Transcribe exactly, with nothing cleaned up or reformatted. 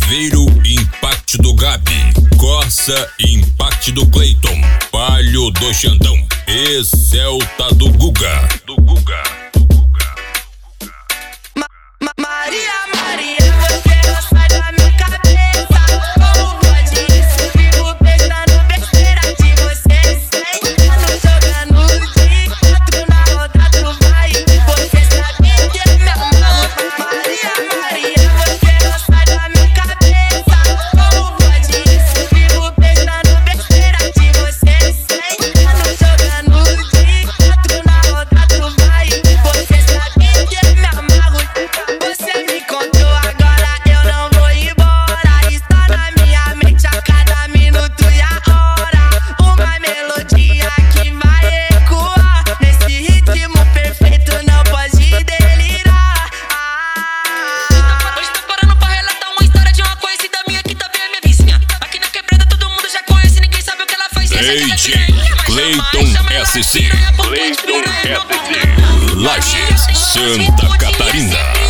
Aveiro, Impact do Gabi. Corsa, Impact do Cleiton. Palio do Xandão. E Celta do Guga. Do Guga. Do Guga. Ma Ma Maria, Maria, você não sai da minha cabeça. Como pode isso? Vivo pensando besteira de você. Jogando, jogando de quatro na roda tu vai. Você sabe que é meu amor. Maria, Maria, você não sai da minha cabeça. Como pode isso? Vivo pensando besteira de você. Jogando, jogando de quatro na roda tu vai. Você sabe que é meu amor. Você me contou agora, eu não vou embora. Está na minha mente a cada minuto e a hora. Uma melodia que vai ecoar nesse ritmo perfeito, não pode delirar. Hoje tô parando pra relatar uma história de uma conhecida minha que também é minha vizinha. Aqui na quebrada todo mundo já conhece, ninguém sabe o que ela faz. D J Cleiton S C. Cleiton S C. Lages, Santa Catarina.